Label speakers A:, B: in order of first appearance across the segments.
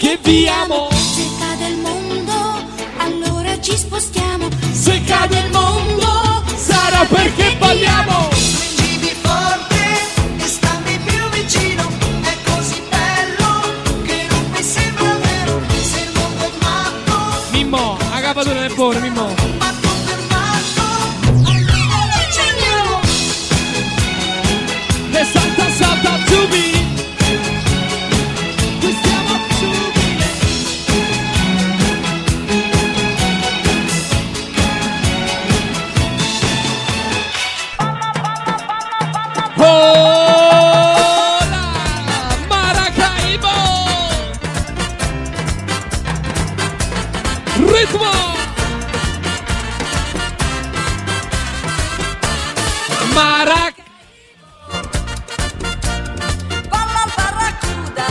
A: che viamo.
B: Se cade il mondo, allora ci spostiamo.
A: Se cade il mondo, sarà perché balliamo.
C: Stringimi forte e stammi più vicino. È così bello che non mi sembra vero. Se il mondo è matto,
A: Mimmo, a capatura nel cuore, Mimmo.
C: matto per matto, allora ci andiamo.
A: Le salta salta Tubi. Qui stiamo a Tubi. Hola Maracaibo. Ritmo. Maracaibo.
C: Palla barracuda,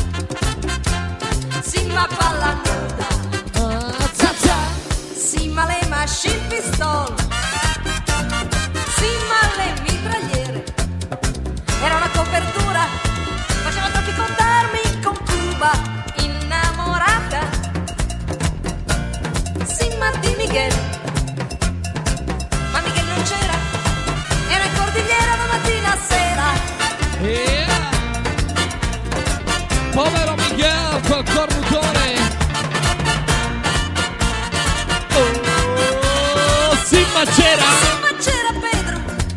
C: sì ma palla nuda, sì ma le machine pistol, sì ma le mitragliere. Era una copertura, faceva traficontarmi con Cuba, innamorata. Sì ma di Miguel, ma Miguel non c'era, era in cordigliera da mattina a sera.
A: Povero Miguel col cornutore. Oh, sì ma c'era.
C: Sì, ma c'era Pedro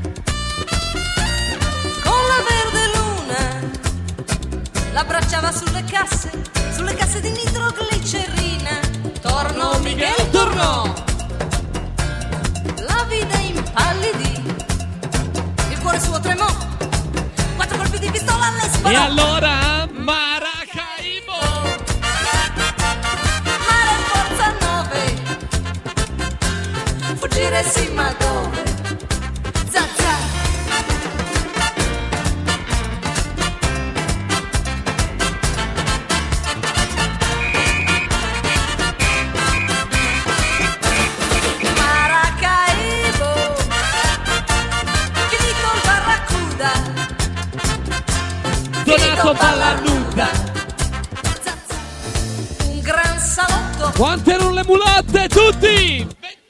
C: con la verde luna, l'abbracciava sulle casse di nitroglicerina. Tornò Miguel, tornò, la vide impallidì, il cuore suo tremò, 4 colpi di pistola alle
A: E
C: sparò.
A: allora Maracaibo.
C: Mare forza 9, fuggire sì ma dove? Zazza. Maracaibo, finito il barracuda,
A: Donato palla nuda.
C: Zazza. Un gran salotto,
A: Quante erano le mulatte tutti?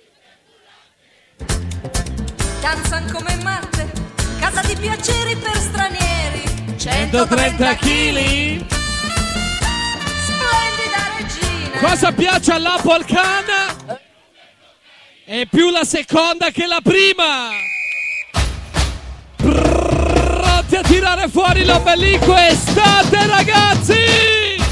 C: danzan come matte, casa di piaceri per stranieri,
A: 130 kg.
C: splendida regina.
A: Cosa piace alla polcana? È più la seconda che la prima. Pronti a tirare fuori l'ombelico? Estate ragazzi!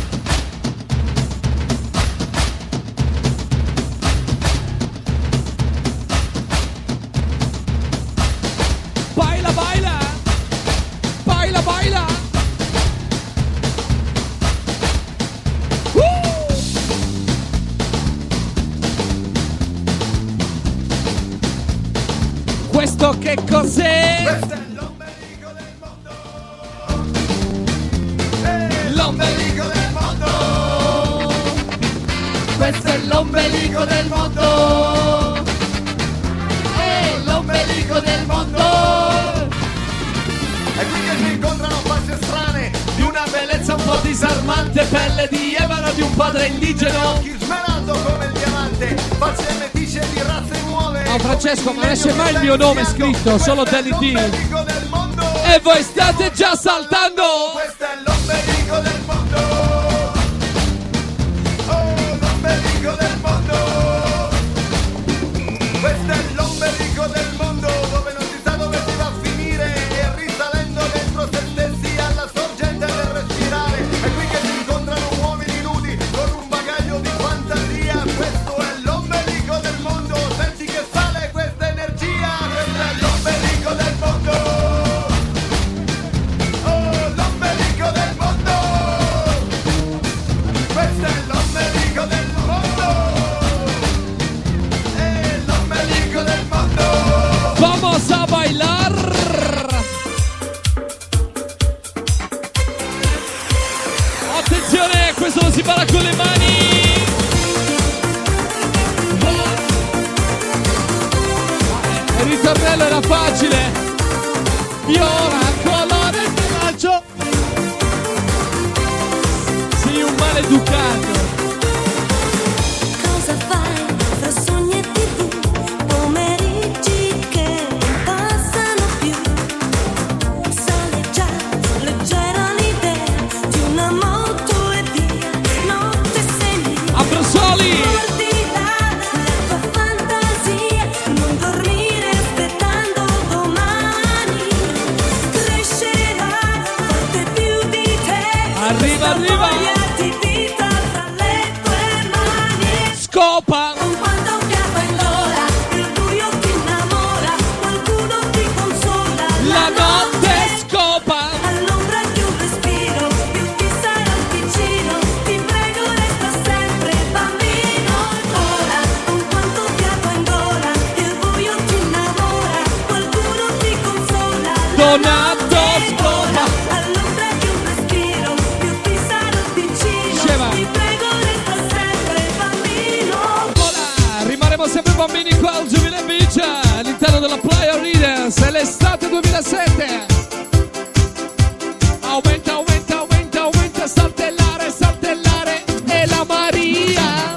A: Baila, baila! Baila, baila! Questo che cos'è?
D: Questo è l'ombelico del mondo.
A: L'ombelico
D: del mondo.
A: Questo è l'ombelico del mondo. L'ombelico del mondo.
D: È qui che si incontrano facce strane di una
A: Bellezza un po' disarmante, pelle di ebano di un padre indigeno.
D: occhi smeraldo come il diamante, facce metisce di razze nuove.
A: Oh Francesco, ma non esce mai il mio nome scritto, solo Danny D.
D: L'ombelico del mondo.
A: E voi state già saltando.
D: Questo è l'ombelico del mondo. Oh, l'ombelico del mondo. Questo è l'ombelico del mondo, dove non si sa dove si va a finire, e risalendo dentro se stessi alla sorgente del respirare. È qui che si incontrano uomini nudi con un bagaglio di fantasia. Questo è l'ombelico del mondo, senti che sale questa energia. Questo è l'ombelico del mondo. Oh, l'ombelico del mondo. Questo è l'ombelico del mondo. L'ombelico del mondo.
A: Vamos a bailar. Attenzione, questo lo si parla con le mani. Il ritornello era facile. Viola, colore, slancio. Sì, un maleducato.
B: Cosa fai fra sogni e TV? Pomeriggi che non passano più. Sale già leggera l'idea di una moto e via. Notte sei lì.
A: Abbraccioli!
B: Guardi là la tua fantasia. Non dormire aspettando domani. Crescerà forte più di te.
A: Arriva, arriva!
B: Di vita tra le tue mani.
A: Scopa!
B: Con quanto fiato in gola, il buio ti innamora, qualcuno ti consola.
A: La notte scopa!
B: All'ombra più respiro, più ti sarò vicino. Ti prego resta sempre bambino ancora. Con quanto fiato in gola, il buio ti innamora, qualcuno ti consola.
A: Donato scopa!
B: All'ombra più respiro, più ti sarò vicino.
A: Scema.
B: Ti prego resta sempre bambino.
A: Ora rimarremo sempre bambini qua al Giubilei Beach all'interno della Playa Readers. È l'estate 2007. Aumenta, aumenta, aumenta, aumenta, saltellare, saltellare. E la Maria.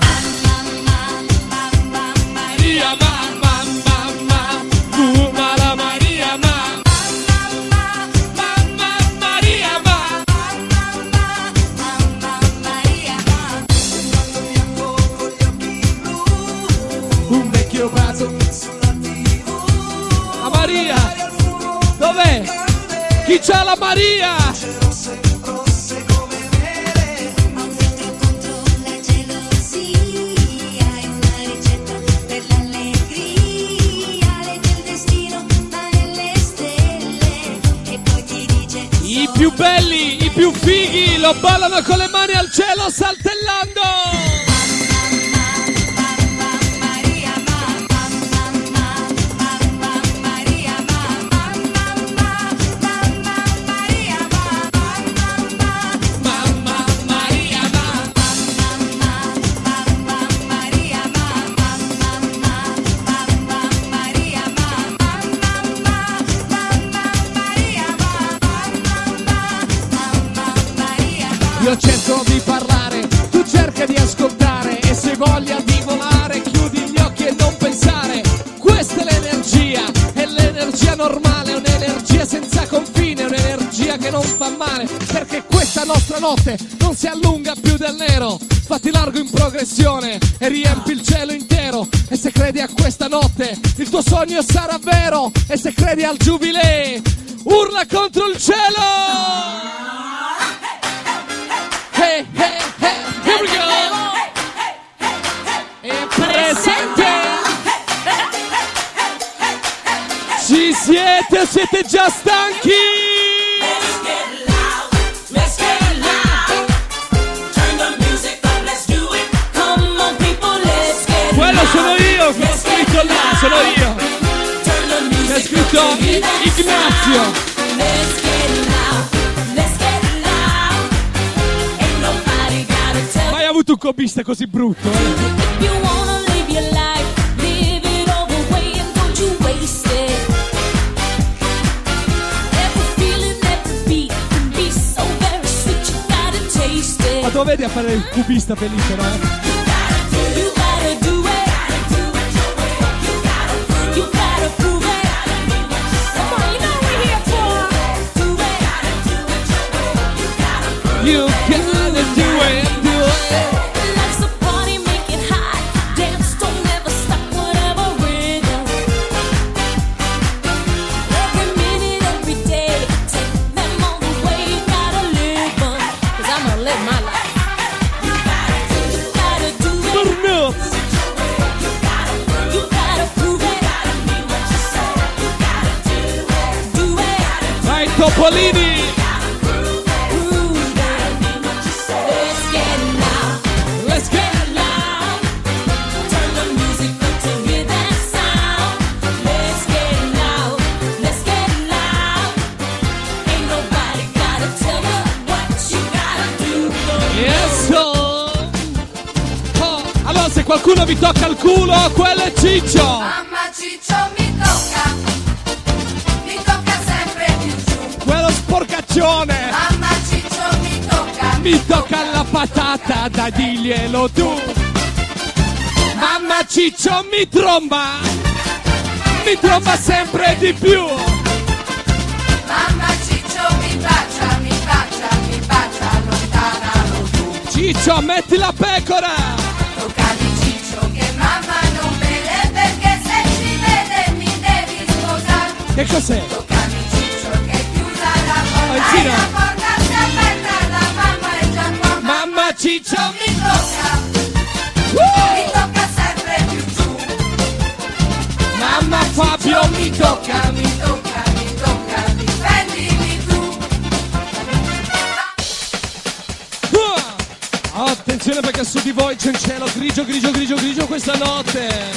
A: Maria, mamma, mamma, la Maria, mamma, mamma, Maria, mamma. Un vecchio vaso. La Maria. Dov'è? Chi c'ha la Maria?
B: Contro la gelosia è una ricetta per l'allegria, legge il destino ma nelle stelle e poi ti dice
A: I più belli, i più fighi lo ballano con le mani al cielo saltellando.
B: Maria, Maria,
A: Mamma Maria, io cerco di parlare, tu cerca di ascoltare e se voglia di volare chiudi gli occhi e non pensare. Questa è l'energia, è l'energia normale, è un'energia senza confine, è un'energia che non fa male, perché questa nostra notte non si allunga più del nero. Fatti largo in progressione e riempi il cielo intero. E se credi a questa notte il tuo sogno sarà vero. E se credi al Giubilei urla contro il cielo. Hey, hey, hey, here we go! E presente! Ci siete o siete già stanchi?
B: Let's get loud. Turn the music up, let's do it. Come on people, let's get loud.
A: Quello sono io che ho scritto là, sono io.
B: Turn the music
A: C'è scritto
B: up to hear that
A: Ignazio.
B: sound. Let's get loud. Let's get loud. Ain't nobody gotta tell
A: Mai avuto un cobista così brutto,
B: you if you wanna live your life. Live it all the way and don't you waste it. Every feeling, every beat can be so very sweet. You gotta taste it.
A: Ma dove vedi a fare il cubista felice, no?
B: You gotta do it. You gotta prove it. Come on, you know what we're here for. Do it.
A: You gotta do it, do it.
B: Life's a party, make it hot. Dance, don't never stop, whatever rhythm. Every minute, every day, take them all the way. You gotta live 'em, 'cause I'm gonna live my life. You gotta do it.
A: Burnout.
B: You gotta prove it. Do it.
A: Vai Topolini.
B: Prove it. Let's get loud.
A: Let's get
B: Loud. Turn the music up to hear that sound. Let's get loud. Let's get loud. Ain't nobody gotta tell you what you gotta do.
A: Yes, oh. Allora se qualcuno vi tocca il culo, quello è Ciccio.
E: Mamma Ciccio mi tocca sempre più giù.
A: Quello sporcaccione.
E: Mamma Ciccio mi tocca
A: Mi tocca la patata, dai diglielo tu. Mamma Ciccio mi tromba sempre di più.
E: Mamma Ciccio mi bacia, allontanalo tu.
A: Ciccio metti la pecora.
E: Toccami Ciccio che mamma non vede, perché se ci vede mi devi sposare.
A: Che cos'è?
E: Toccami Ciccio che è chiusa la porta e
A: Alcina.
E: la porta si è aperta, la mamma è già qua.
A: Mamma Ciccio
E: Mi tocca sempre più giù.
A: Mamma Fabio mi tocca.
E: Difendimi tu.
A: Attenzione perché su di voi c'è un cielo grigio questa notte.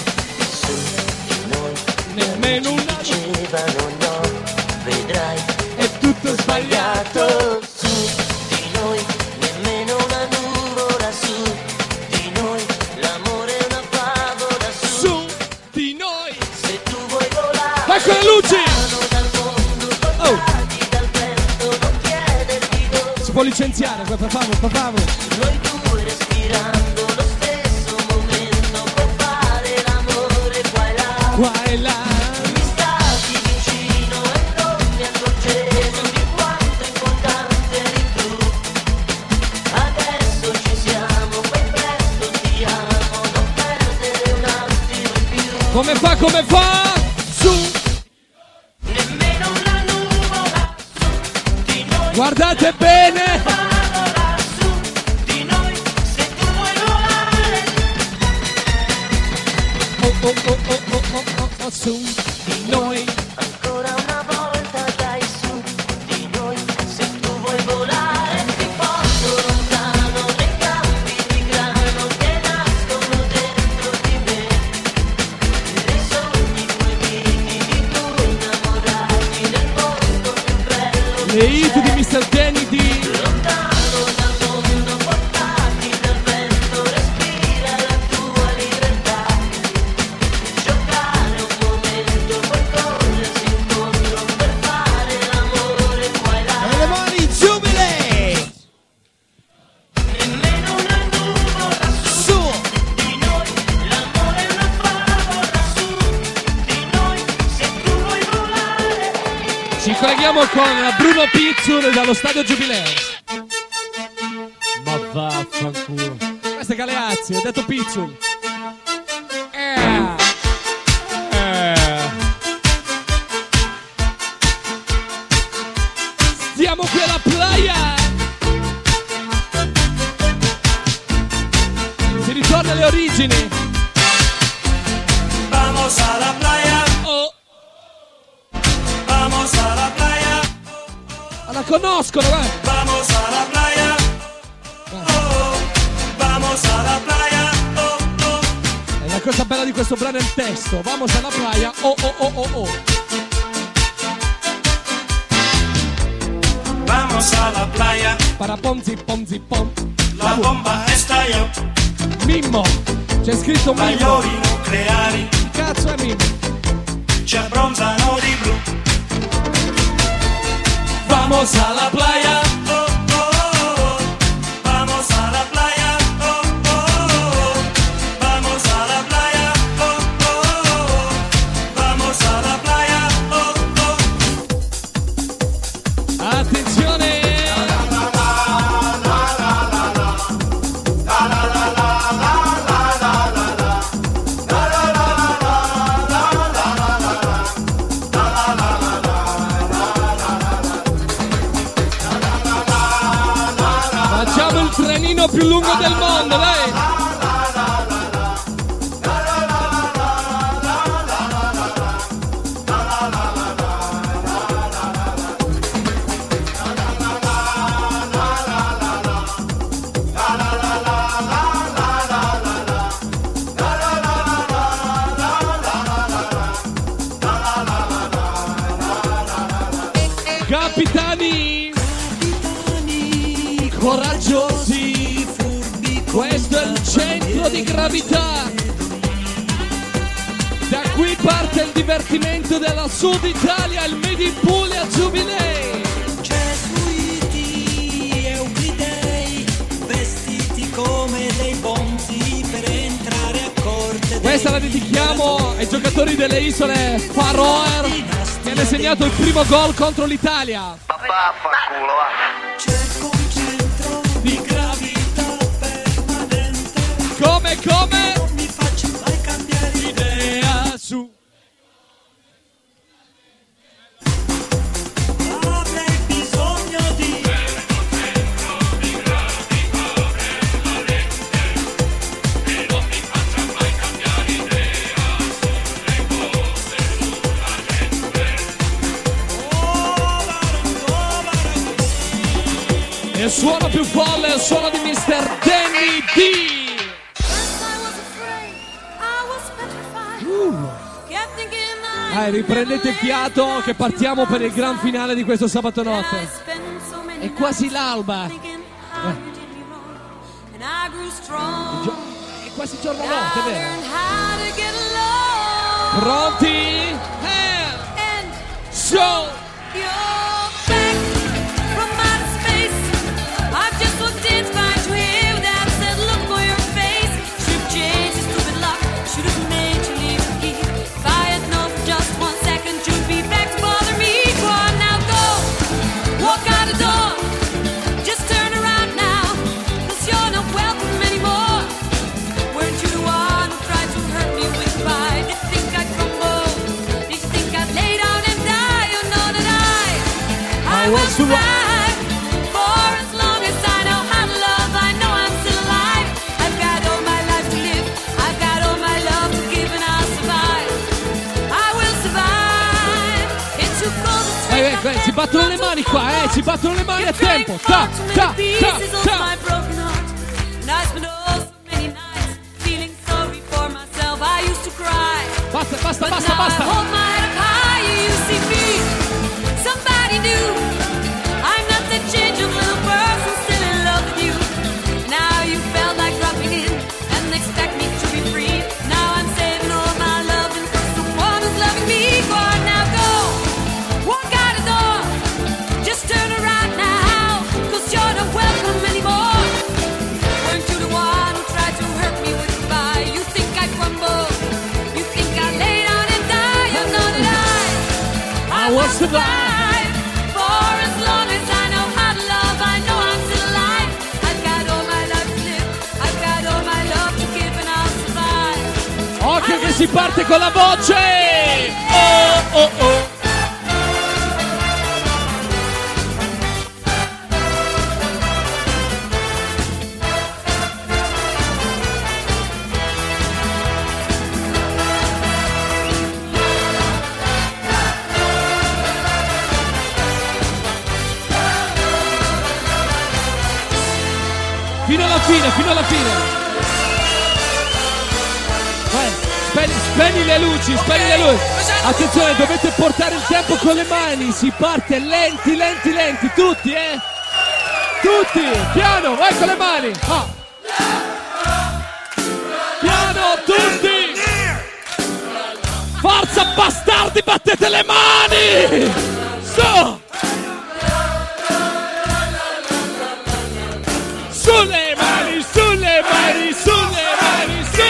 A: Nemmeno una
F: Dicevano no, vedrai,
A: è tutto sbagliato.
F: su di noi, nemmeno una nuvola su di noi, l'amore è una favola
A: Su di noi.
F: se tu vuoi volare.
A: Ecco le luci.
F: Dal mondo, portati dal vento, non chiederti dove.
A: Si può licenziare, per favore.
F: Noi due respirando lo stesso momento, per fare l'amore qua e là.
A: Qua e là.
F: Mi stavi vicino e non mi accorgevo di quanto importante eri tu. Adesso ci siamo, poi presto ti amo, non perdere un attimo in più.
A: Come fa? Su.
F: Nemmeno una nuvola su di noi.
A: Guardate bene.
F: Favola su di noi, se tu vuoi volare.
A: Oh, su di noi.
F: Ancora una volta dai su di noi, se tu vuoi volare ti porto lontano nei campi di grano che nascono dentro di me. Nei sogni tuoi miti di tu innamorati nel posto più bello
A: Le hit di Mr. Kennedy.
F: lontano dal mondo, portati dal vento, respira la tua libertà. Giocare un momento, poi corrersi incontro per fare l'amore qua e là.
A: E le mani giubile.
F: Nemmeno una nuvola su di noi, l'amore è una favola su di noi, se tu vuoi volare.
A: Ci colleghiamo con Bruno Pizzur dallo stadio Giubileo. Ma vaffanculo. Questo è Galeazzi, ho detto Pizzur. Stiamo qui alla playa. Si ritorna alle origini.
G: Vamos a la playa,
A: Oh,
G: vamos a la playa,
A: la conoscono, guarda.
G: vamos a la playa, oh, vamos a la playa, oh, oh.
A: E la cosa bella di questo brano è il testo. Vamos alla playa. Oh.
G: Vamos a la playa,
A: Paraponzi, ponzi, pom.
G: la bomba estalló,
A: Mimmo. C'è scritto Mimmo.
G: magliori nucleari
A: Che cazzo è Mimmo?
G: ci abbronzano di blu.
A: Vamos alla playa.
G: Oh, oh, oh. Vamos a la playa, oh, oh, oh. Vamos a la playa, oh, oh, oh. Vamos a la playa, oh, oh.
A: Attenzione. Facciamo il trenino più lungo del mondo, dai. Capitani, coraggiosi, questo è il centro di gravità. Da qui parte il divertimento della Sud Italia, il Made in Puglia Giubilei.
H: Gesuiti, Euclidei,
A: Questa la dedichiamo ai giocatori delle isole Faroe che hanno segnato il primo gol contro l'Italia.
D: Vaffanculo, va.
G: Cerco un centro di gravità permanente.
A: Come?
G: Non mi faccio mai cambiare idea.
A: Su.
G: Avrei bisogno di
A: E il suono più folle è il suono di Mr. Danny D. Riprendete fiato che partiamo per il gran finale di questo sabato notte. È quasi l'alba. È quasi giornanotte, vero? Pronti? And show! I will survive for as long as I know how to love. I know I'm still alive. I've got all my life to live. I've got all my love to give, and I'll survive. I will survive. It's too cold to swing. Si battono le mani qua, si battono le mani a tempo. Ta, ta, ta, ta. Basta, basta, basta. Hold my head up high, you see me. Somebody new. I'm not that changeable little person still in love with you. Now you felt like dropping in and expect me to be free. Now I'm saving all my love and for someone who's loving me. Go on now, go. Walk out the door. Just turn around now, 'cause you're not welcome anymore. Weren't you the one who tried to hurt me with goodbye? You think I crumble? You think I lay down and die? You're not an I will survive for as long as I know how to love. I know I'm still alive. I've got all my life to live. I've got all my love to give, and I'll survive. Occhio che si parte con la voce. Oh oh oh. Fino alla fine. Spegni le luci, spegni le luci. Attenzione, dovete portare il tempo con le mani. Si parte lenti, lenti, lenti. Tutti, Tutti, piano, vai con le mani. Piano, tutti. Forza, bastardi, battete le mani. Su. Sulle mani, sulle mani, sulle mani, su!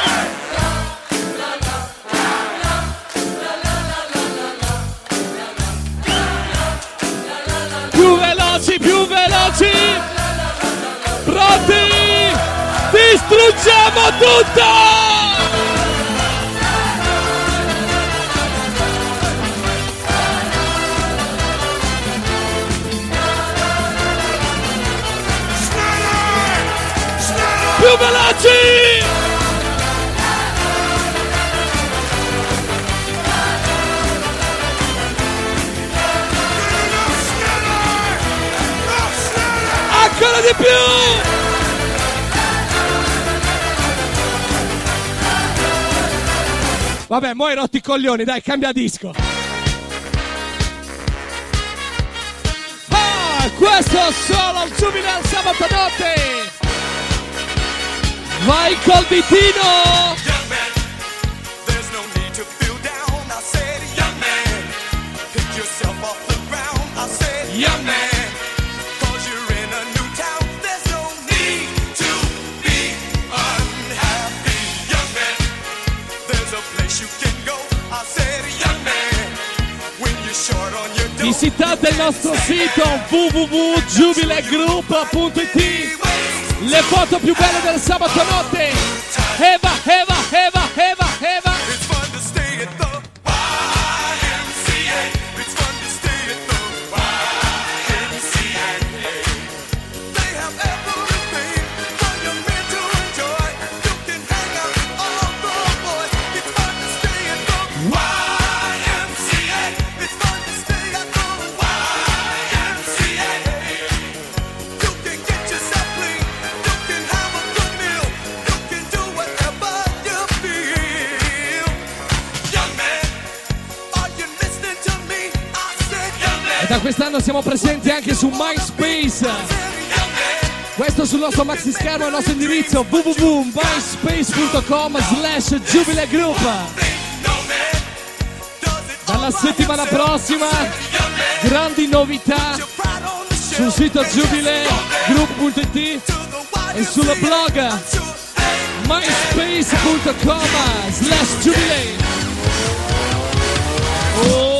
A: Più veloci, più veloci! Pronti? Distruggiamo tutto! Più veloci! Ancora di più! Vabbè, mo' hai rotti i coglioni, dai, cambia disco. Questo solo il subito al sabato notte! Vai col ditino!
H: Young man, there's no need to feel down. I said, young man, pick yourself off the ground. I said, young man, 'cause you're in a new town. There's no need to be unhappy. Young man,
A: visitate il nostro sito www.jubilegroup.it. Le foto più belle del sabato notte. Eva.
H: It's fun to stay at the YMCA. It's fun to stay at the YMCA. They have everything for young men to enjoy. You can hang out with all the boys. It's fun to stay at the YMCA. It's fun to stay at the YMCA. You can get yourself clean. You can have a good meal. You can do whatever you feel. Young man, are you listening to me? I said, young man.
A: E da quest'anno siamo presenti anche su MySpace. Questo sul nostro maxi schermo è il nostro indirizzo www.myspace.com/jubilegroup. Dalla settimana prossima grandi novità sul sito jubilegroup.it e sul blog myspace.com/jubilee. Oh.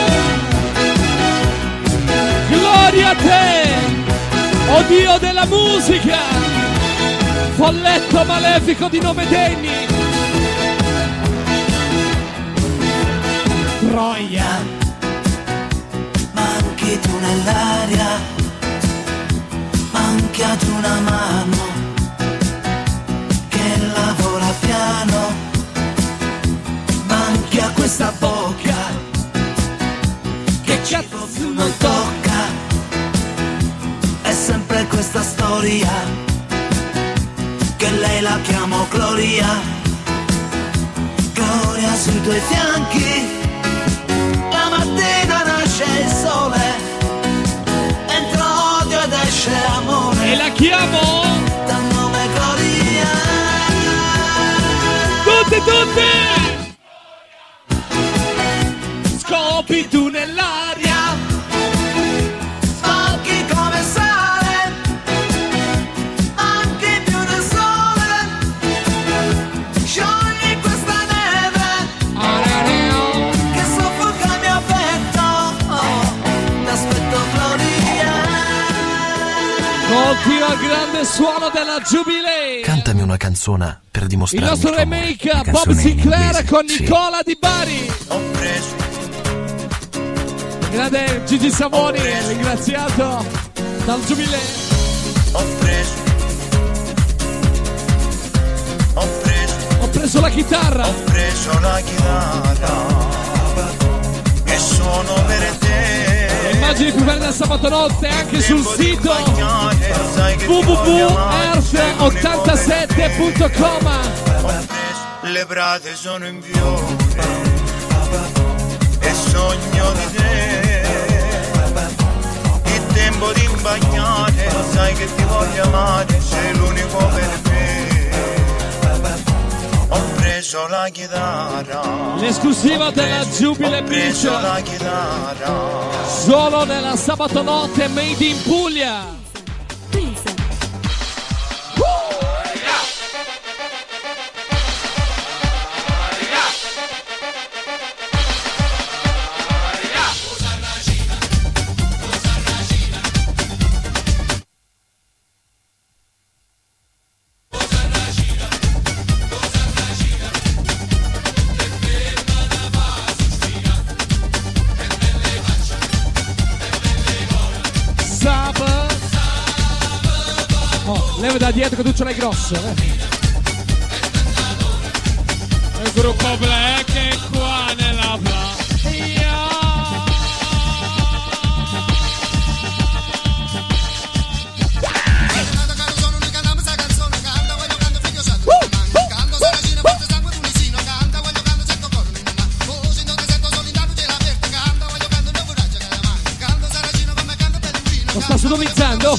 A: Gloria a te, o Dio della musica, folletto malefico di nome Denny. Troia,
C: Manchi tu nell'aria, manca tu una mano che lavora piano, manchi a questa bocca che cibo più non tocca. È sempre questa storia che lei la chiamo Gloria. Gloria sui tuoi fianchi. La mattina nasce il sole, entra odio ed esce amore.
A: e la chiamo
C: Dal nome Gloria.
A: tutti. Scopi tu nell'aria,
C: Spacchi come sale, anche più del sole. Sciogli questa neve che soffoca il mio petto. T'aspetto Gloria.
A: continua il grande suono della Jubilee.
I: Cantami una canzone per
A: Il
I: dimostrare
A: nostro
I: il tuo amore.
A: remake
I: Una
A: Bob
I: canzone in
A: Sinclair
I: inglese,
A: con
I: sì.
A: Nicola Di Bari.
C: Ho preso,
A: Grande Gigi Savoni, ringraziato dal Jubilee.
C: ho preso, ho preso.
A: Ho preso la chitarra.
C: Ho preso la chitarra e suono per te.
A: Immagini più belle del sabato notte anche sul sito www.earth87.com.
C: Le brate sono in fiore e sogno di te. Il tempo di bagnare, sai che ti voglio amare, sei l'unico per me. Ho preso la chitarra,
A: L'esclusiva della Jubilee
C: ho preso
A: Beach,
C: la chitarra.
A: solo nella sabato notte made in Puglia. Leva da dietro che tu ce l'hai grosso. Il gruppo Black è qua nella platea. Lo sta sodomizzando?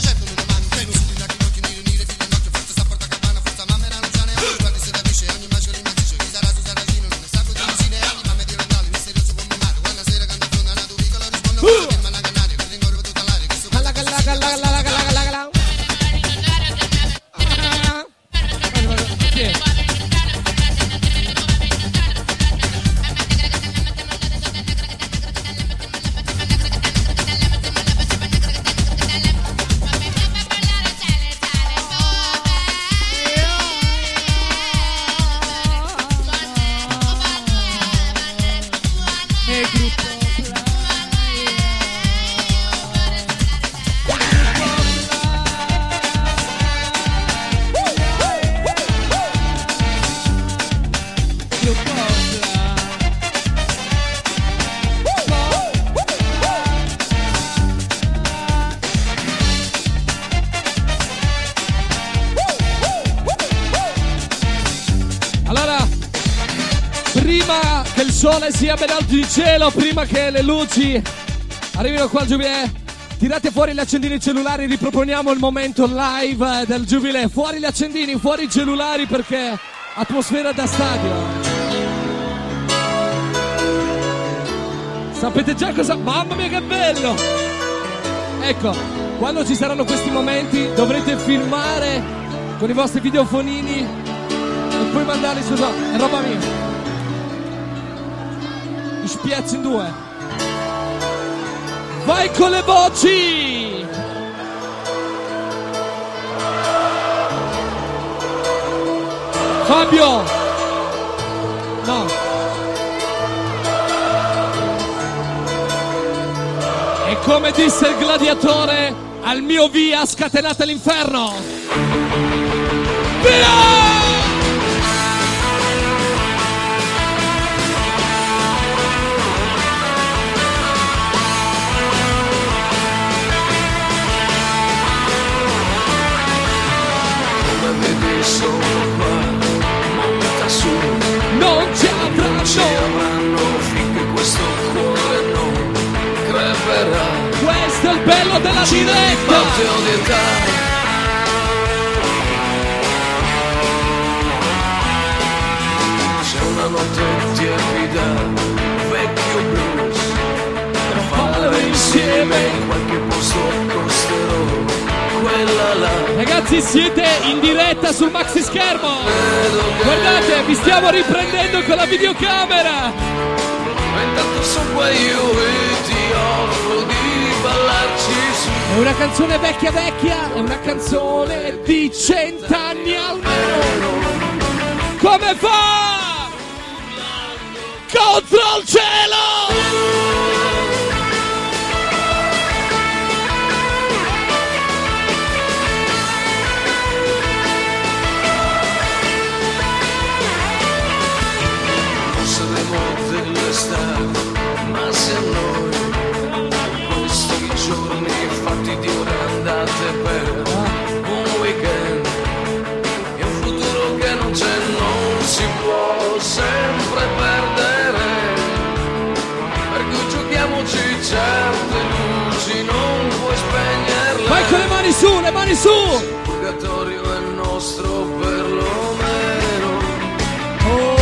A: Prima che il sole sia ben alto in cielo, prima che le luci arrivino qua al Giubilè, tirate fuori gli accendini cellulari, riproponiamo il momento live del Giubilè. Fuori gli accendini, fuori i cellulari, perché atmosfera da stadio. Sapete già cosa... Mamma mia che bello! Ecco, quando ci saranno questi momenti dovrete filmare con i vostri videofonini e poi mandarli su... È roba mia. Mi spiazzo in due. Vai con le voci! Fabio! No. E come disse il gladiatore, al mio via scatenate l'inferno! Via! Non ci avranno
I: finché questo cuore non creperà.
A: Questo è il bello della diretta.
I: C'è una notte tiepida, vecchio blues, per fare insieme in qualche posto costerò quella là.
A: Ragazzi, siete in diretta sul maxi schermo. Guardate, vi stiamo riprendendo con la videocamera.
I: Intanto sono qua io e ti offro di ballarci su.
A: È una canzone vecchia vecchia, è una canzone di 100 anni almeno. Come fa? Contro il cielo!
I: Ma se noi questi giorni fatti di ore andate per un weekend e un futuro che non c'è, non si può sempre perdere, per cui giochiamoci certe luci, non puoi spegnerle.
A: Vai con le mani su, le mani su!
I: Il purgatorio è nostro perlomeno.
A: Oh.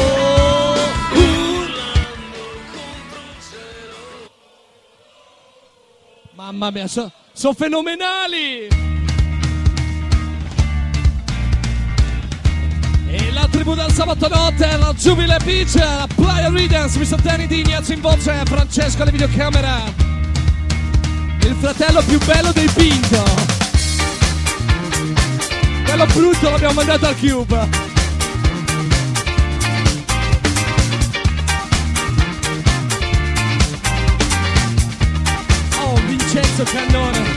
A: Mamma mia, sono fenomenali! E la tribù del sabato notte, la Jubilee Beach, la Playa Readers, Mr. Danny D, Ignazio in voce, Francesco alle videocamera, il fratello più bello dei Pinto. Quello brutto l'abbiamo mandato al Cube. Vincenzo Cannone.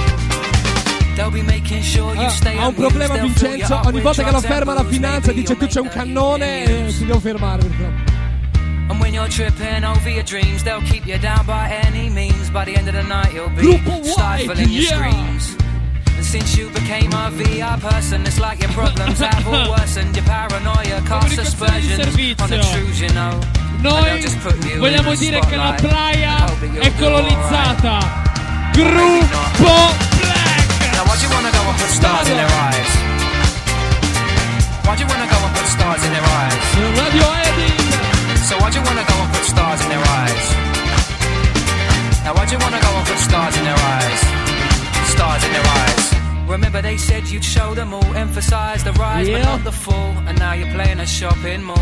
A: Ha un problema Vincenzo, ogni volta che lo ferma la finanza dice tu c'è un cannone e ti devo fermare purtroppo.
J: And when you're tripping over your dreams, they'll keep you down by any means. By the end of the night, you'll be stifling your screams. And since you became a VR person, it's like your problems have all worsened. Your paranoia casts aspersions on the truths you know.
A: Noi vogliamo dire che la playa è colonizzata. Gruppo Black.
J: Now why'd you wanna go and put stars in their eyes? Why'd you wanna go and put stars in their eyes?
A: Radio Edin.
J: So why'd you wanna go and put stars in their eyes? Now why'd you wanna go and put stars in their eyes? Stars in their eyes. Remember they said you'd show them all, emphasize the rise but not the fall. And now you're playing a shopping mall.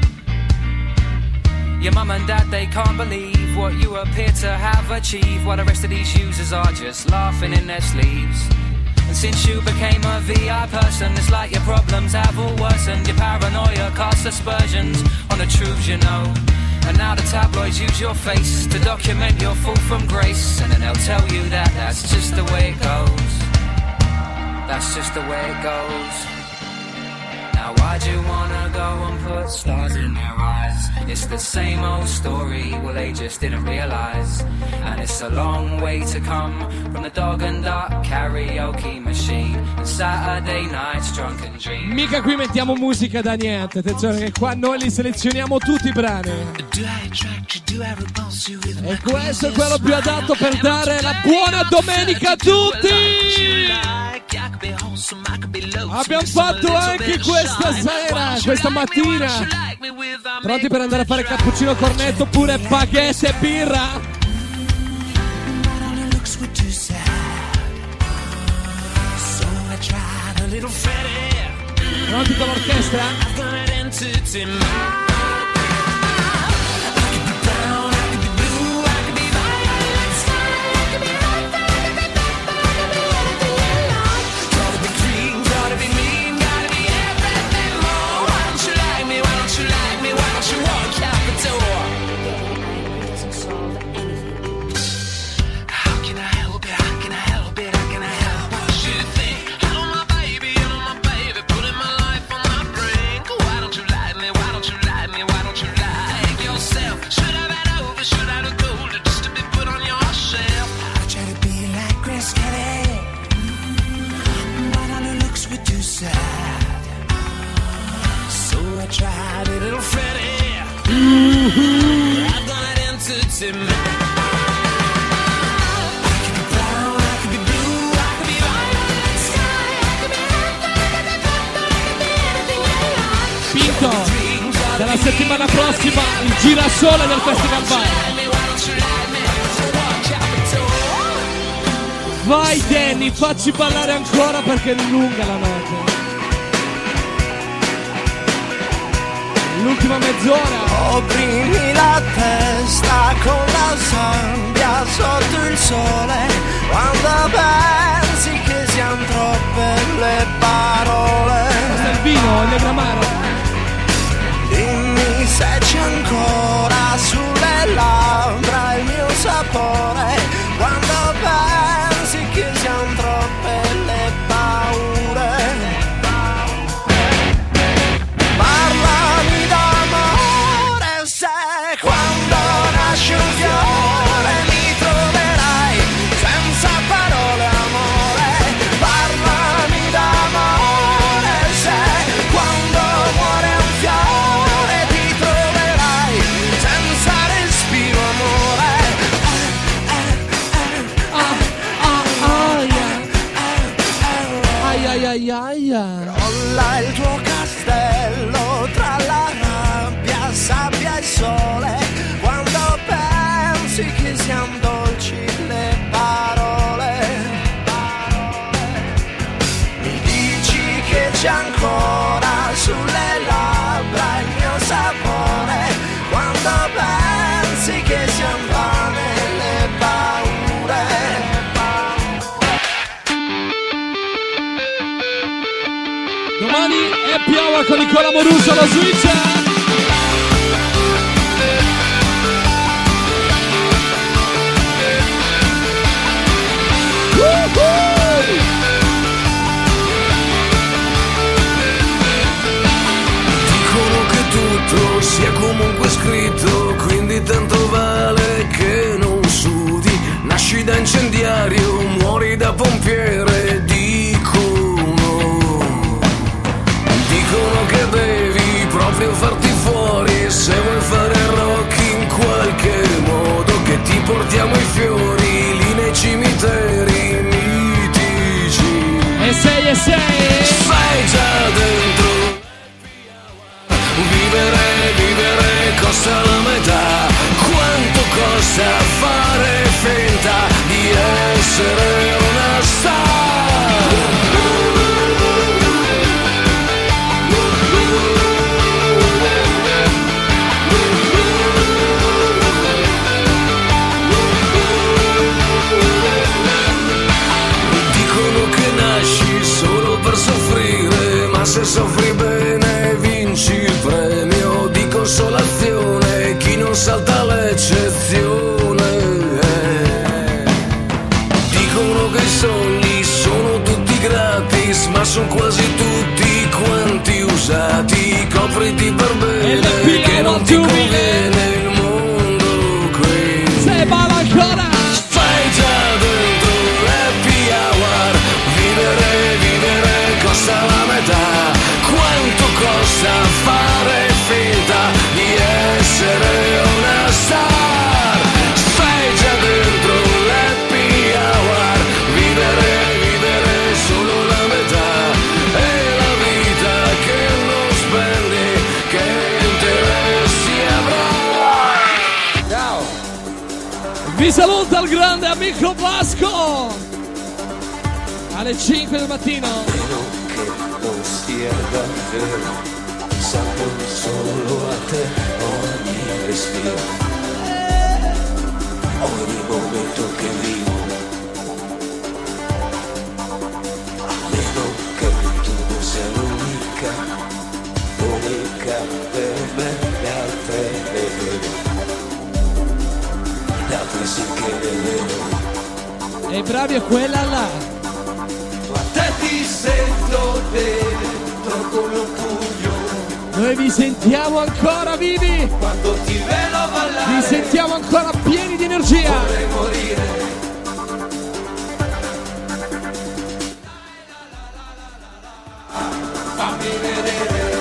J: Your mum and dad, they can't believe what you appear to have achieved, while the rest of these users are just laughing in their sleeves. And since you became a VI person, it's like your problems have all worsened. Your paranoia casts aspersions on the truths you know. And now the tabloids use your face to document your fall from grace. And then they'll tell you that that's just the way it goes. That's just the way it goes. Now why'd you wanna go and put put stars in their eyes. It's the same old story, well they just didn't realize. And it's a long way to come from the Dog and Duck karaoke machine and Saturday night's drunken dream.
A: Mica qui mettiamo musica da niente, attenzione che qua noi li selezioniamo tutti i brani. E questo è quello più adatto per dare la buona domenica a tutti! Abbiamo fatto anche questa sera, questa mattina. Pronti per andare a fare cappuccino cornetto oppure baguette e birra? Pronti con l'orchestra?
I: Tried it, little Freddy. I've done it into Tim. I could be brown, I could be blue, I could be violet sky, I could be anything you like.
A: Pinto, dalla settimana prossima il girasole del Festival Bar. Vai Danny, facci ballare ancora perché è lunga la notte. L'ultima mezz'ora.
K: Opprimi la testa con la sabbia sotto il sole, quando pensi che siano troppe le parole.
A: Questo è il vino, il Negramaro.
K: Dimmi se c'è ancora sulle labbra il mio sapore, quando pensi che siano troppe le paure. Parlami d'amore, se quando nasce un fiore mi troverai senza parole, amore. Parlami d'amore, se quando muore un fiore ti troverai senza respiro, amore. Crolla il tuo castello tra la rabbia, sabbia e sole, quando pensi che siano dolci le parole. Mi dici che c'è ancora sulle labbra il mio sapore, quando pensi che siano vane le paure.
A: Domani è Piova con Nicola Moruso alla Switch.
I: Dicono che tutto sia comunque scritto, quindi tanto vale che non sudi. Nasci da incendiario, muori da pompiere, dicono che devi proprio farti fuori se vuoi fare rock in qualche modo, che ti portiamo i fiori lì nei cimiteri mitici.
A: E sei
I: sei già dentro. Vivere costa la metà. Quanto costa fare finta di essere una star? Per soffrire, ma se soffri bene vinci il premio di consolazione, chi non salta l'eccezione. Dicono che i sogni sono tutti gratis, ma sono quasi tutti quanti usati. Offriti per bene
A: LP
I: che non ti
A: Awards
I: conviene il mondo qui.
A: Se balla ancora.
I: Fai già dentro l'happy hour. Vivere costa la metà. Quanto costa fare finta di essere una star? Fai già dentro l'happy hour. Vivere solo la metà. È la vita che non spendi, che interessi avrai. Ciao.
A: Vi saluta il grande amico Vasco alle 5 del mattino.
I: Spero che non stia davvero, sappio solo a te ogni respiro, ogni momento che vivo. Almeno che tu non sia l'unica per me, le altre le vedo, le altre sì che le vedo.
A: E bravi a quella là.
I: A te ti sento dentro come un pugno.
A: Noi vi sentiamo ancora vivi.
I: Quando ti vedo ballare
A: Vi sentiamo ancora pieni di energia.
I: vorrei morire. Fammi vedere.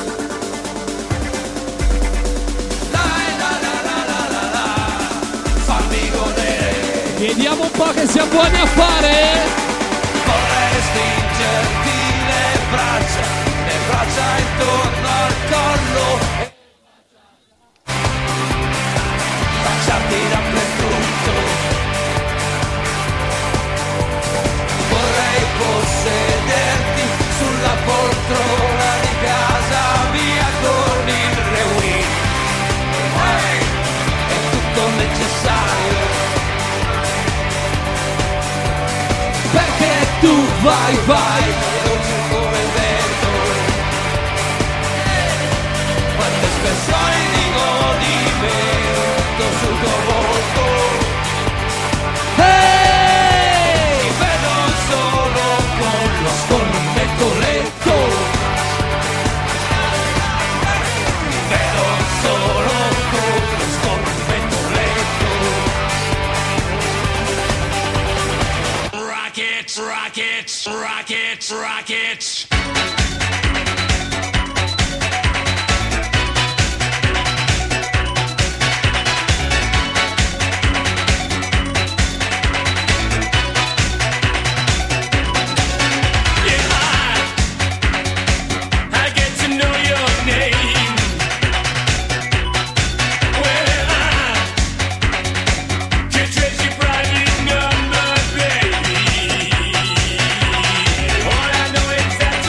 I: Fammi godere.
A: Vediamo un po' che siamo buoni a fare.
I: Vorrei stringerti le braccia intorno al collo e baciarti dappertutto. Vorrei possederti sulla poltrona di casa mia con il rewind. È tutto necessario.
A: Perché tu vai
I: Dolce come il vento. Quante espressioni di godimento sul tuo volto.
A: Hey!
I: Ti vedo solo con lo scorrimento lento. Ti vedo solo con lo scorrimento lento. Rockets, rockets, rockets, rockets. I get to know your name. Well, I can trace your private number, baby. All I know is that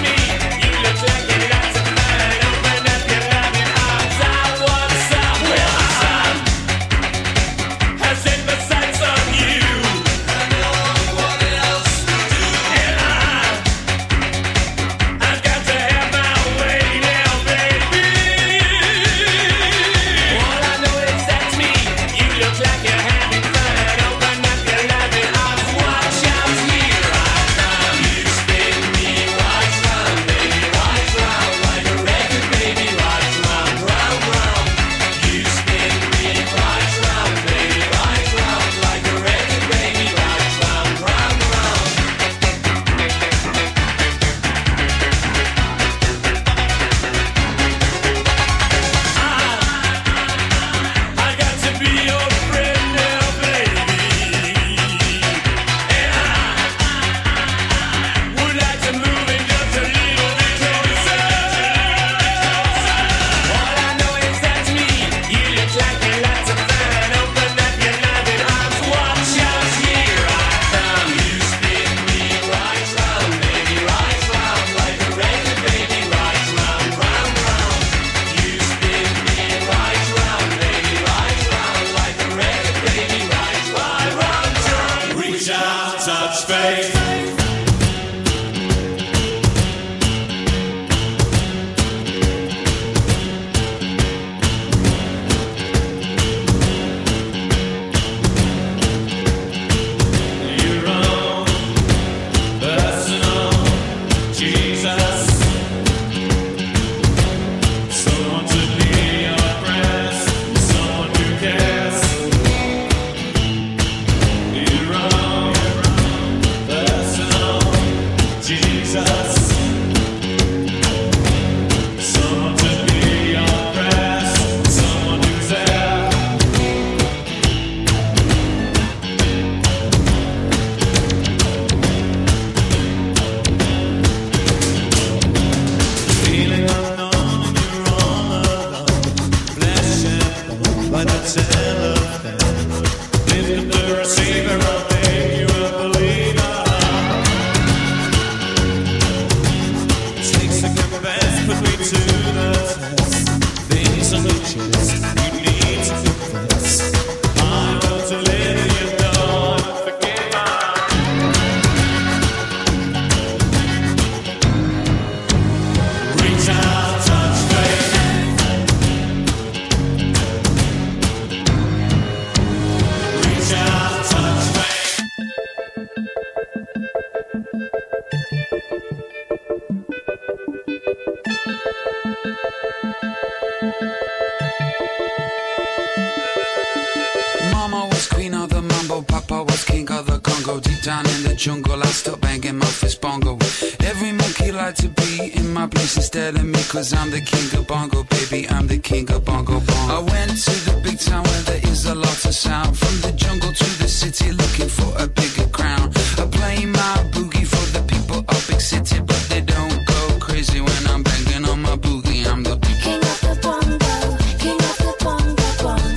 L: Mama was queen of the mambo, Papa was king of the Congo. Deep down in the jungle, I stopped banging my fist bongo. Every monkey like to be in my place instead of me, cause I'm the king of bongo, baby, I'm the king of bongo bongo. I went to the big town where there is a lot of sound. From the jungle to the city, looking for a bigger crown. I play my boogie for the people of big city, but they don't go crazy when I'm banging on my boogie. I'm the
B: King of the bongo, king of the bongo bongo.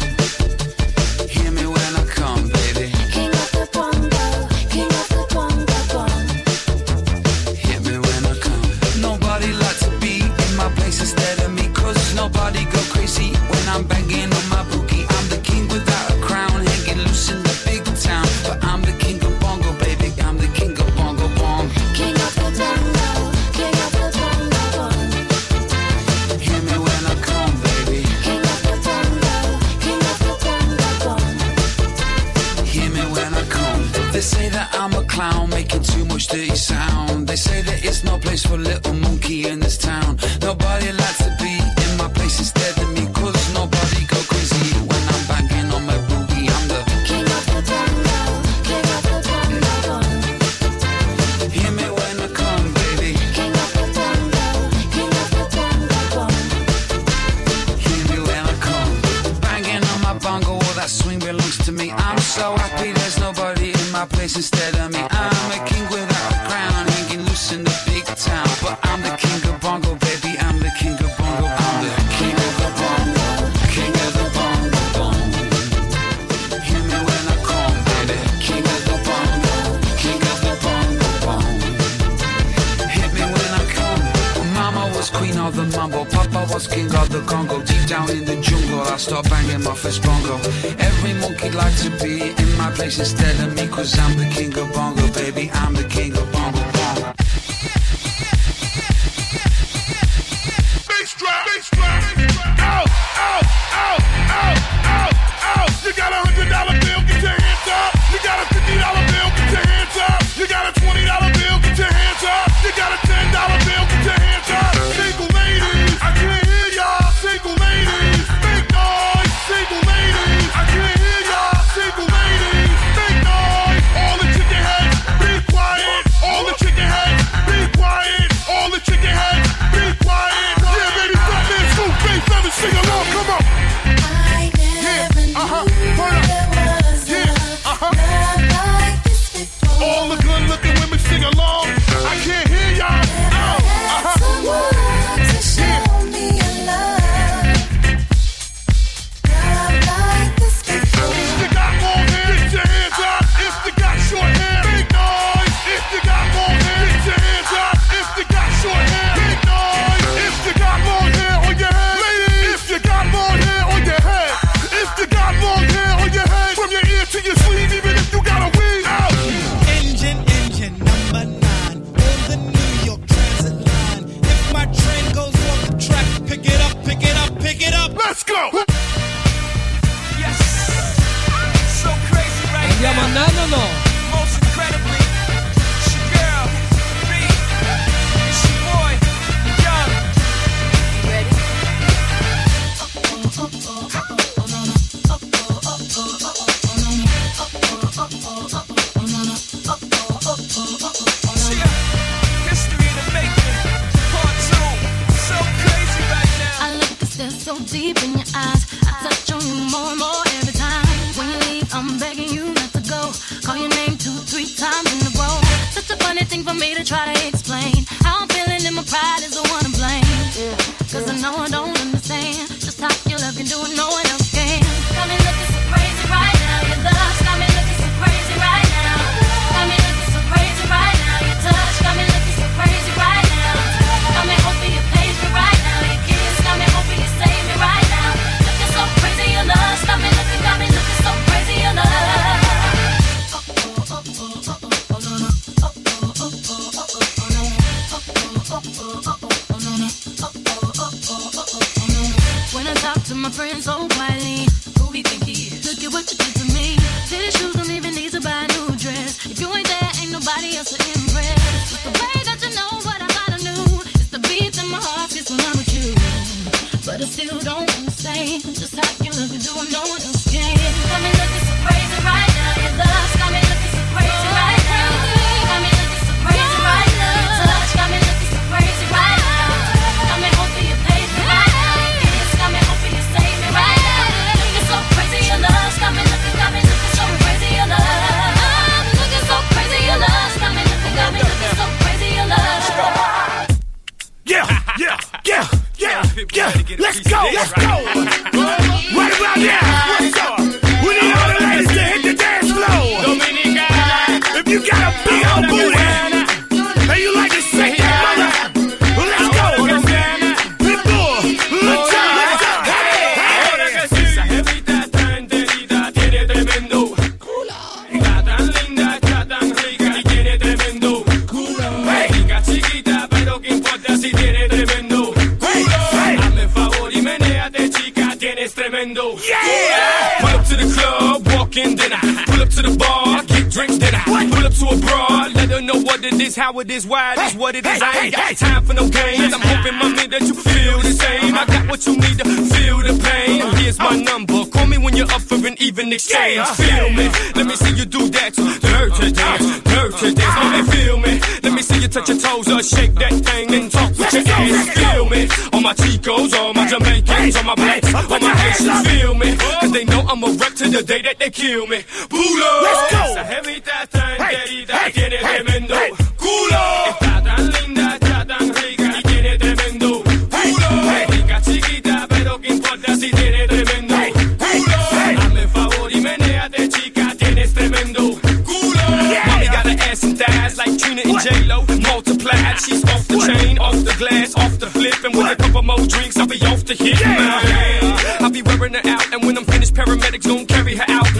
L: Hear me when I come, baby.
B: King of the bongo, king of the bongo bongo.
L: Hit me when I come. Nobody like to be in my place instead of me, cause nobody go crazy when I'm banging on my boogie. I'm the king without a crown, hanging loose in the big town. But I'm the king of bongo, baby, I'm the king of bongo bongo.
B: King of the bongo, king of the bongo bongo.
L: Hear me when I come, baby.
B: King of the bongo, king of the bongo bongo.
L: Hear me when I come. They say that I'm a clown, making too much dirty sound. They say there is no place for little monkey in this town. Nobody likes to be in my place instead of me, cause nobody go crazy when I'm banging on my boogie. I'm the
B: King of the bongo, king of the bongo bongo.
L: hear me when I come, baby.
B: King of the bongo, king of the bongo bongo.
L: Hear me when I come. Banging on my bongo, all that swing belongs to me. I'm so happy there's nobody in my place instead of me. I'm a king without a crown, hanging loose in the big town. But I'm the king of bongo, baby, I'm the king of bongo. I'm the king of the bongo, king of the bongo bongo. Hear me when I come, baby. King of the bongo, king of the bongo bongo. Hit me when I come. Mama was queen of the mambo, Papa was king of the Congo. Deep down in the jungle, I start banging my first bongo. Every monkey like to be in my place instead of me, cause I'm the king of bongo, baby, I'm the king of bongo bongo.
H: Bass drop, bass drop. Out, out, out, out, out, out. You got $100 bill, get your hands up. You got a $50 bill, get your hands up. You got a $20 bill, get your hands up. You got a $10 bill, get your hands up. Single ladies, I can't hear y'all. Single ladies, make noise. Single ladies, I can't hear y'all. Single ladies, make noise. All the chicken heads, be quiet. All the chicken heads, be quiet. All the chicken heads, be quiet. Yeah, baby, fat man, scoop, bass, let me sing along, come on.
B: I never knew there was love like this before.
H: All the good looking women sing along. I can't hear y'all.
B: Had someone to show me a love like this before.
H: If you got long hair, get your hands up. If you got short hair, make noise. If you got long hair, get your hands up. If you got short hair, make noise. If you got long hair on your head, ladies. If you got long hair on your head. If you got long hair on your head, from your ear to your sleeve, even if you got a wig out.
M: Engine number 9 on the New York Transit line. If my train goes off the track, pick it up, pick it up, pick it up.
H: Let's go.
I: Yes, so crazy right
A: Andiamo
I: now.
A: andando o no?
I: Most incredibly, it's your girl, B, it's your boy, Young. Ready? Yeah, history in the making, part 2, so crazy right now.
B: I look and stare so deep in your eyes. I touch on you more and more every time. When you leave, I'm begging you not to go. Call your name 2-3 times in a row. Such a funny thing for me to try to explain. How I'm feeling and my pride is the one to blame. Cause I know I don't understand just how your love can do it, no one else can. Got me looking so crazy right now. Your love got me looking so crazy right now. Got me looking so crazy right now. Your touch got me looking so crazy right now. Got me hoping you pays me right now. Your kiss to my friends so quietly. Who he think he is? Look at what you did to me. Fitted shoes don't even need to buy a new dress. If you ain't there, ain't nobody else to impress. It's the way that you know what I gotta do. It's the beat in my heart gets when I'm with you. But I still don't understand just how you look and do what no one else can. Got me looking so crazy right now. Your love got me looking so crazy right now. Got me looking so crazy right now. Your touch got me looking so crazy right now. Got me hoping you pay me right now. Yes, got me hoping you save me right now. Looking so crazy, your love got me looking so crazy, your love. I'm looking so crazy, your love got me looking so crazy, your love.
N: Yeah. Let's go. Right about now. What's up? We need all the ladies to hit the dance floor. If you got a big old booty and you like to shake that mother, well, let's go. Pitbull, let's go.
O: Esa jevita tan enterita tiene tremendo culo. Está tan linda, está tan rica y tiene tremendo culo. Chica chiquita, pero qué importa si tiene tremendo culo. Hazme favor y menéate, chica, tienes tremendo.
N: Yeah.
O: Pull up to the club, walk in dinner. Pull up to the bar, get drinks dinner. Pull up to a broad, let her know what it is, how it is, why it is, what it is. I ain't got time for no games. I'm hoping, mommy, that you feel the same. I got what you need to feel the pain. Here's my number. Call me when you're up for an even exchange. Feel me. Let me see you do that. Dirty dance, dirty dance. Let me feel me. Let me see you touch your toes or shake that thing and talk with your ass. Feel me. All my Chicos, all my Jamaicans, all my blacks, all my Haitians. Feel me. Cause they know I'm a wreck to the day that they kill me. Pulo.
N: Let's go.
O: Esa jevita tan querida tiene tremendo culo. Está tan linda, está tan rica y tiene tremendo culo. Rica chiquita, pero qué importa si tiene tremendo culo. Hazme favor y menéate, chica, tienes tremendo culo. Mommy got an ass and thighs like Trina and J-Lo. Multiplied, she's off the chain, off the glass, off the flip. And with a couple more drinks, I'll be off the hit, man. I'll be wearing her out, and when I'm finished, paramedics gon' carry her out,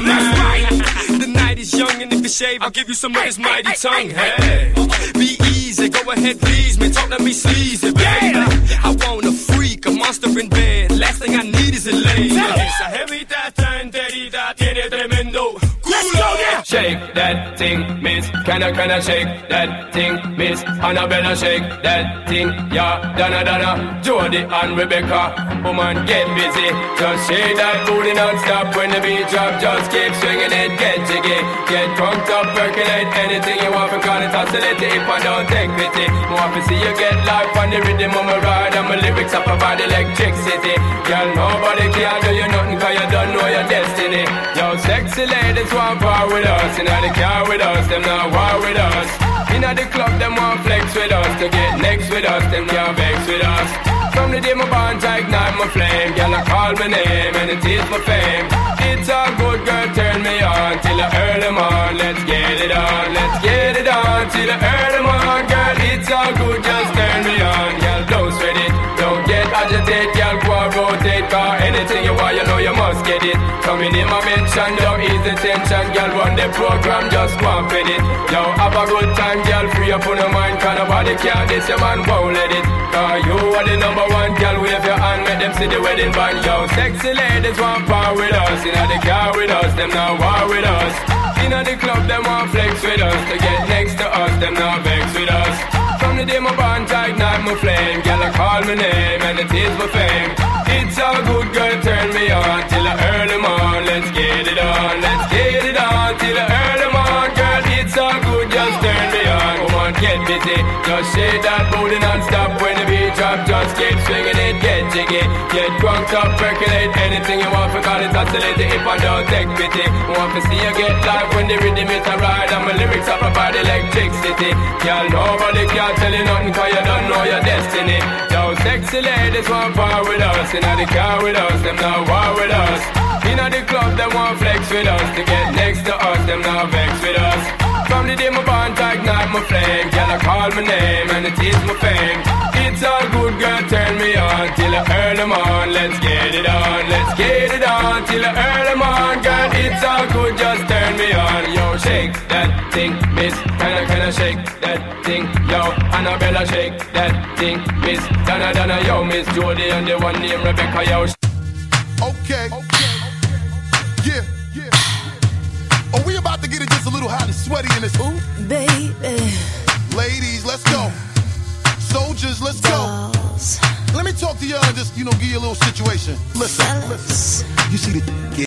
O: man. The night is young, and if you shave, I'll give you some of this mighty tongue. Hey, be easy, go ahead, please me. Talk to me sleazy, baby. I want a freak, a monster in bed. Last thing I need is a lady. Esa jevita tan enterita tiene tremendo culo.
P: Shake that thing, miss. Can I shake that thing, miss? Annabella, shake that thing, yeah. Donna, Jody and Rebecca. Woman, get busy. Just shake that booty non-stop when the beat drop. Just keep swinging it, get jiggy. Get drunk up, percolate anything you want. Because it's oscillating if I don't take pity. Want to see you get life on the rhythm of my ride. And my lyrics up about electricity. Girl, nobody can do you nothing cause you don't know your destiny. Yo, sexy ladies want power with us. Inna the car with us, them not war with us. Inna the club, them want flex with us. To get next with us, them can't vex with us. From the day my bond, I ignite my flame. Girl, I call my name and it is my fame. It's a good girl, turn me on till I earn them on. Let's get it on, let's get it on till I earn them on. Girl, it's all good, just turn me on. Girl, don't sweat it, don't get agitated. Girl, go and rotate, cause anything you want, you know you must get it. Coming in my mention, don't ease the tension. Girl, run the program, just go and fit it. Yo, have a good time, girl, free up on your mind. Cause nobody can this, your man won't let it. Cause you are the number one, girl, wave your hand, make them see the wedding band. Yo, sexy ladies want power with us. Inna the car with us, them not war with us. Inna the club, them want flex with us. To get next to us, them not vex with us. From the day my bond, I ignite my flame. Girl, I call my name and it is my fame. It's all good, girl, turn me on till I earn them on. Let's get it on, let's get it on till I earn them on. Girl, it's all good, just turn me on. Come on, get busy, just shake that booty non-stop. When the beat drop, just keep swinging it, get jiggy. Get drunk up, percolate anything you want. Because it's oscillating if I don't take pity. Want to see you get live when the rhythm is a ride. And my lyrics up about electricity. Girl, nobody can tell you nothing cause you don't know your destiny. Yo, sexy ladies want power with us. Inna the car with us, them not war with us. Inna the club, them want flex with us. To get next to us, them not vex with us. From the day my bond, I ignite my flame. Girl, I call my name and it is my fame. It's all good, girl, turn me on till I earn them on. Let's get it on, let's get it on till I earn them on. Girl, it's all good, just turn me on. Yo, shake that thing, miss. Can I shake that thing? Yo, Annabella, shake that thing, miss. Donna, yo, Miss Jody and the one named Rebecca, yo.
D: Okay. Yeah. Oh, we about to get it just a little hot and sweaty in this. Ooh.
B: Baby.
D: Ladies, let's go. Soldiers, let's go. Let me talk to y'all and just, give you a little situation. Listen. You see the